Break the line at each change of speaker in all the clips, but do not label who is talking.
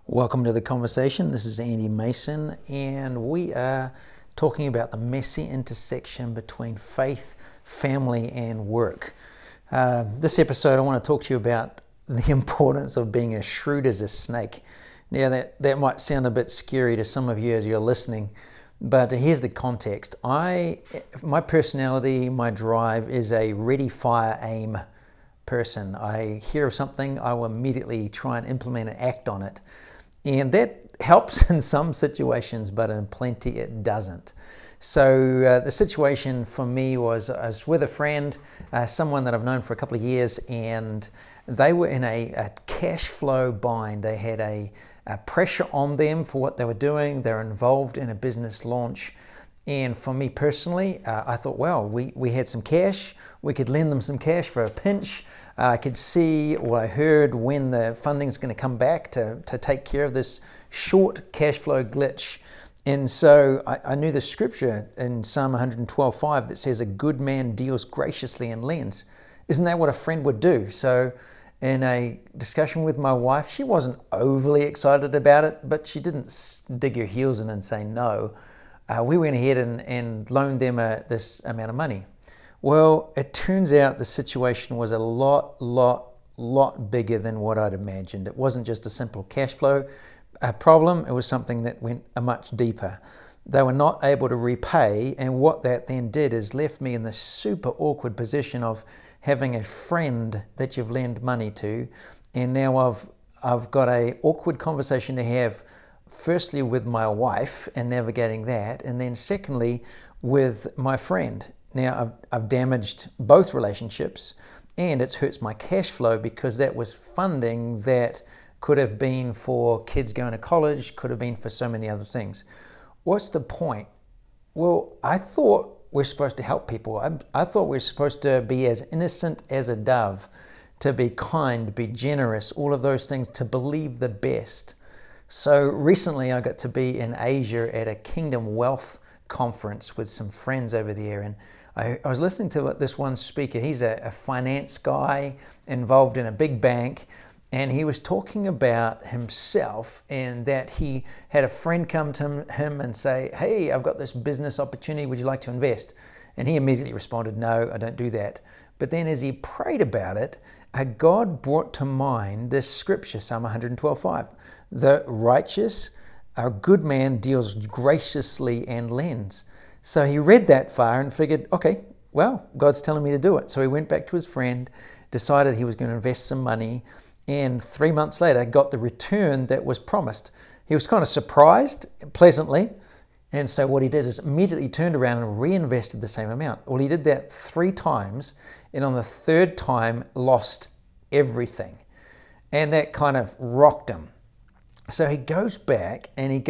Welcome to the conversation. This is Andy Mason, and we are talking about the messy intersection between faith, family, and work. This episode, I want to talk to you about the importance of being as shrewd as a snake. Now, that might sound a bit scary to some of you as you're listening, but here's the context. My personality, my drive is a ready, fire, aim person. I hear of something, I will immediately try and implement and act on it. And that helps in some situations, but in plenty it doesn't. So the situation for me was I was with a friend, someone that I've known for a couple of years, and they were in a cash flow bind. They had a pressure on them for what they were doing. They're involved in a business launch. And for me personally, I thought, well, we had some cash. We could lend them some cash for a pinch. I could see or I heard when the funding's going to come back to take care of this short cash flow glitch. And so I knew the scripture in Psalm 112:5 that says, a good man deals graciously and lends. Isn't that what a friend would do? So in a discussion with my wife, she wasn't overly excited about it, but she didn't dig her heels in and say no. We went ahead and loaned them this amount of money. Well, it turns out the situation was a lot bigger than what I'd imagined. It wasn't just a simple cash flow problem. It was something that went much deeper. They were not able to repay, and what that then did is left me in this super awkward position of having a friend that you've lent money to, and now I've got a awkward conversation to have, firstly with my wife and navigating that, and then secondly with my friend. Now I've damaged both relationships, and it's hurts my cash flow because that was funding that could have been for kids going to college, could have been for so many other things. What's the point? Well, I thought we're supposed to help people. I thought we're supposed to be as innocent as a dove, to be kind, be generous, all of those things, to believe the best. So recently I got to be in Asia at a Kingdom Wealth conference with some friends over there, and I was listening to this one speaker. He's a finance guy involved in a big bank, and he was talking about himself and that he had a friend come to him and say, hey, I've got this business opportunity, would you like to invest? And he immediately responded, no, I don't do that. But then as he prayed about it, God brought to mind this scripture, Psalm 112:5. The righteous, a good man deals graciously and lends. So he read that far and figured, okay, well, God's telling me to do it. So he went back to his friend, decided he was going to invest some money, and 3 months later got the return that was promised. He was kind of surprised, pleasantly, and so what he did is immediately turned around and reinvested the same amount. Well, he did that 3 times, and on the 3rd time lost everything. And that kind of rocked him. So he goes back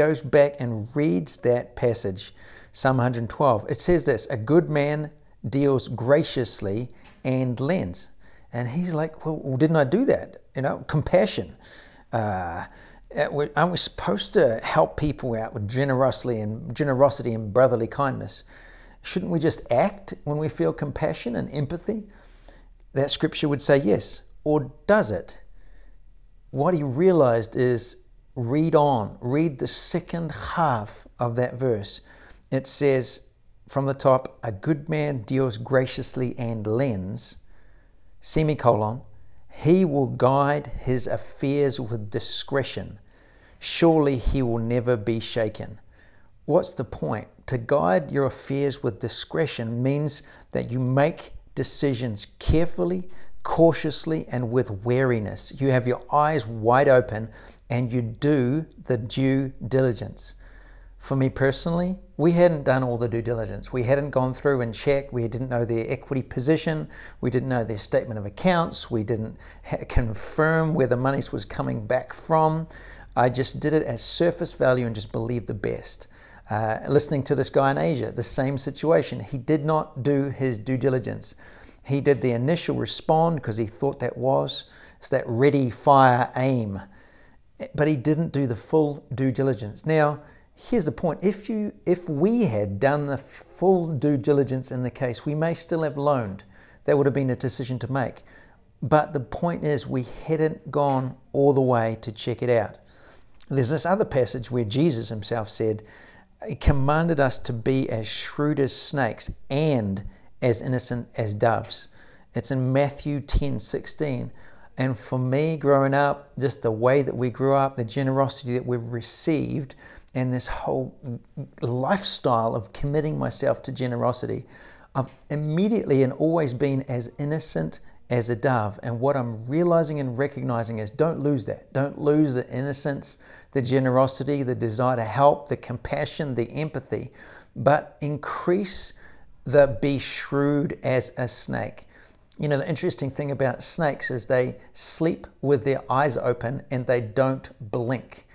and reads that passage, Psalm 112. It says this, a good man deals graciously and lends. And he's like, well, didn't I do that? Compassion. Aren't we supposed to help people out with generosity and brotherly kindness? Shouldn't we just act when we feel compassion and empathy? That scripture would say yes. Or does it? What he realized is, read the second half of that verse. It says from the top, a good man deals graciously and lends, semicolon, he will guide his affairs with discretion. Surely he will never be shaken. What's the point? To guide your affairs with discretion means that you make decisions carefully, cautiously, and with wariness. You have your eyes wide open and you do the due diligence. For me personally, we hadn't done all the due diligence. We hadn't gone through and checked. We didn't know their equity position. We didn't know their statement of accounts. We didn't confirm where the money was coming back from. I just did it as surface value and just believed the best. Listening to this guy in Asia, the same situation. He did not do his due diligence. He did the initial respond because he thought it's that ready, fire, aim. But he didn't do the full due diligence. Now, here's the point. If we had done the full due diligence in the case, we may still have loaned. That would have been a decision to make. But the point is, we hadn't gone all the way to check it out. There's this other passage where Jesus himself said, he commanded us to be as shrewd as snakes and as innocent as doves. It's in Matthew 10:16. And for me, growing up, just the way that we grew up, the generosity that we've received, and this whole lifestyle of committing myself to generosity, I've immediately and always been as innocent as a dove. And what I'm realizing and recognizing is don't lose that. Don't lose the innocence, the generosity, the desire to help, the compassion, the empathy, but increase the be shrewd as a snake. You know, the interesting thing about snakes is they sleep with their eyes open and they don't blink.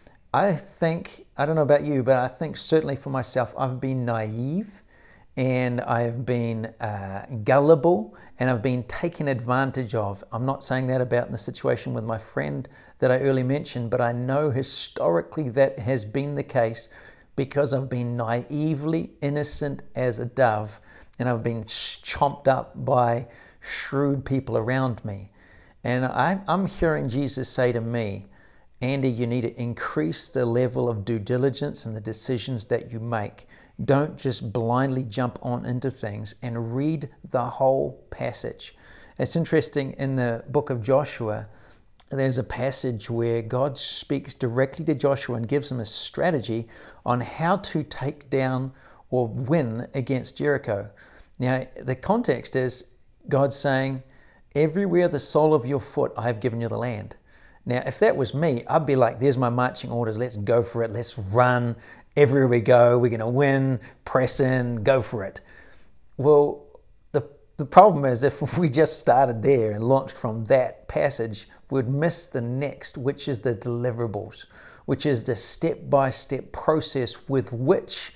I don't know about you, but I think certainly for myself, I've been naive and I've been gullible and I've been taken advantage of. I'm not saying that about the situation with my friend that I earlier mentioned, but I know historically that has been the case because I've been naively innocent as a dove and I've been chomped up by shrewd people around me. And I'm hearing Jesus say to me, Andy, you need to increase the level of due diligence in the decisions that you make. Don't just blindly jump on into things, and read the whole passage. It's interesting, in the book of Joshua, there's a passage where God speaks directly to Joshua and gives him a strategy on how to take down or win against Jericho. Now, the context is God saying, everywhere the sole of your foot, I have given you the land. Now, if that was me, I'd be like, there's my marching orders. Let's go for it. Let's run. Everywhere we go, we're going to win, press in, go for it. Well, the problem is if we just started there and launched from that passage, we'd miss the next, which is the deliverables, which is the step-by-step process with which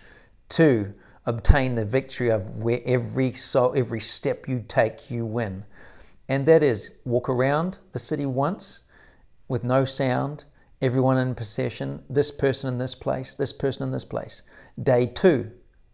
to obtain the victory of where every step you take, you win. And that is walk around the city once with no sound, everyone in procession, this person in this place, this person in this place. Day 2,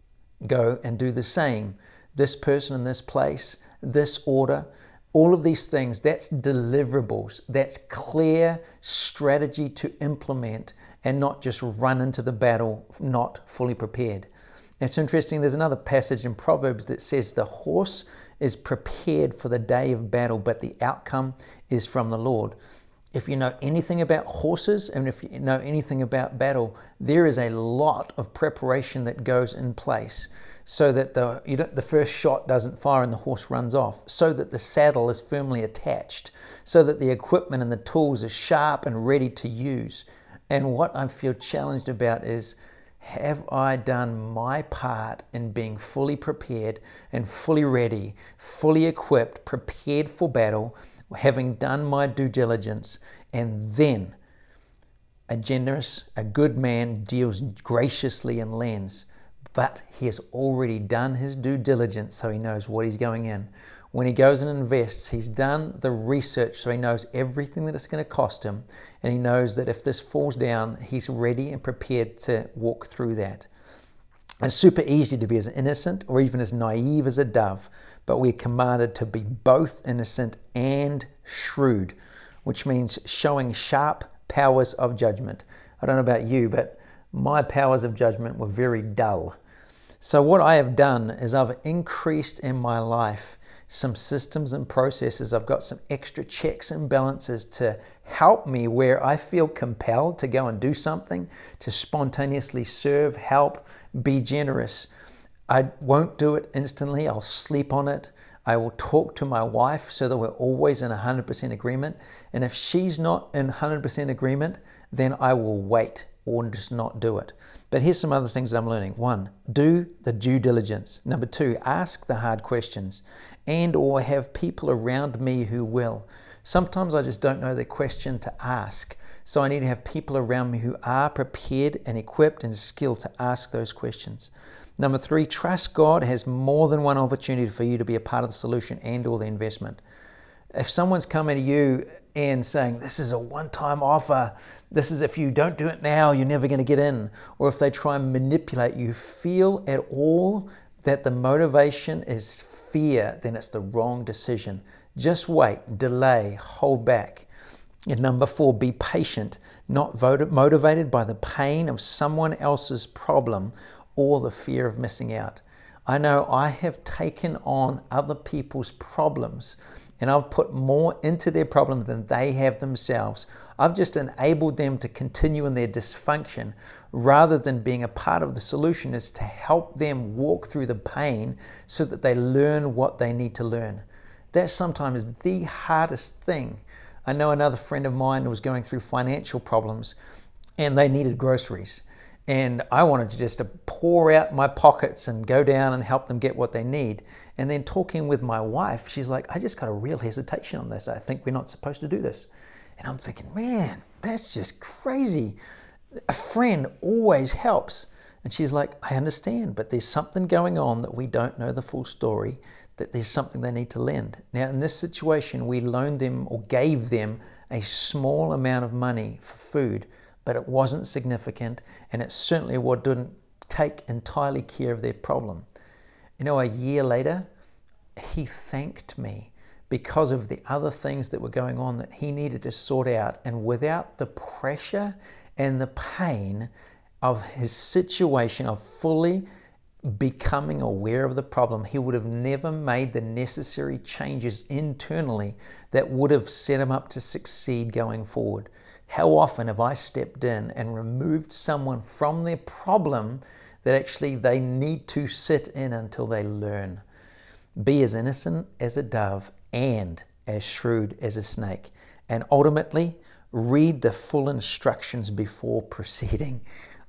go and do the same. This person in this place, this order, all of these things, that's deliverables. That's clear strategy to implement and not just run into the battle not fully prepared. It's interesting, there's another passage in Proverbs that says the horse is prepared for the day of battle, but the outcome is from the Lord. If you know anything about horses and if you know anything about battle, there is a lot of preparation that goes in place so that the first shot doesn't fire and the horse runs off, so that the saddle is firmly attached, so that the equipment and the tools are sharp and ready to use. And what I feel challenged about is, have I done my part in being fully prepared and fully ready, fully equipped, prepared for battle, having done my due diligence? And then a good man deals graciously and lends, but he has already done his due diligence, so he knows what he's going in. When he goes and invests, he's done the research, so he knows everything that it's going to cost him, and he knows that if this falls down, he's ready and prepared to walk through that. It's super easy to be as innocent or even as naive as a dove, but we're commanded to be both innocent and shrewd, which means showing sharp powers of judgment. I don't know about you, but my powers of judgment were very dull. So what I have done is I've increased in my life some systems and processes. I've got some extra checks and balances to help me where I feel compelled to go and do something, to spontaneously serve, help, be generous. I won't do it instantly. I'll sleep on it. I will talk to my wife so that we're always in 100% agreement. And if she's not in 100% agreement, then I will wait or just not do it. But here's some other things that I'm learning. 1, do the due diligence. 2, ask the hard questions and or have people around me who will. Sometimes I just don't know the question to ask. So I need to have people around me who are prepared and equipped and skilled to ask those questions. 3, trust God has more than one opportunity for you to be a part of the solution and or the investment. If someone's coming to you and saying, this is a one-time offer, this is if you don't do it now, you're never going to get in, or if they try and manipulate you, feel at all that the motivation is fear, then it's the wrong decision. Just wait, delay, hold back. And number 4, be patient, not motivated by the pain of someone else's problem or the fear of missing out. I know I have taken on other people's problems and I've put more into their problems than they have themselves. I've just enabled them to continue in their dysfunction rather than being a part of the solution, is to help them walk through the pain so that they learn what they need to learn. That's sometimes the hardest thing. I know another friend of mine was going through financial problems and they needed groceries. And I wanted to just pour out my pockets and go down and help them get what they need. And then talking with my wife, she's like, I just got a real hesitation on this. I think we're not supposed to do this. And I'm thinking, man, that's just crazy. A friend always helps. And she's like, I understand, but there's something going on that we don't know the full story, that there's something they need to lend. Now, in this situation, we loaned them or gave them a small amount of money for food, but it wasn't significant, and it certainly didn't take entirely care of their problem. You know, a year later, he thanked me because of the other things that were going on that he needed to sort out. And without the pressure and the pain of his situation of fully becoming aware of the problem, he would have never made the necessary changes internally that would have set him up to succeed going forward. How often have I stepped in and removed someone from their problem that actually they need to sit in until they learn? Be as innocent as a dove and as shrewd as a snake. And ultimately, read the full instructions before proceeding.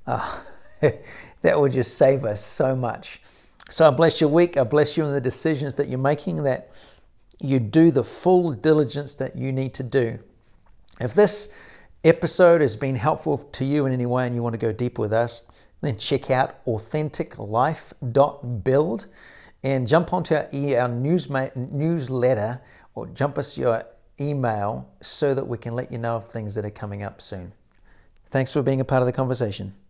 That would just save us so much. So I bless your week. I bless you in the decisions that you're making, that you do the full diligence that you need to do. If this episode has been helpful to you in any way and you want to go deeper with us, then check out authenticlife.build and jump onto our newsletter, or jump us your email so that we can let you know of things that are coming up soon. Thanks for being a part of the conversation.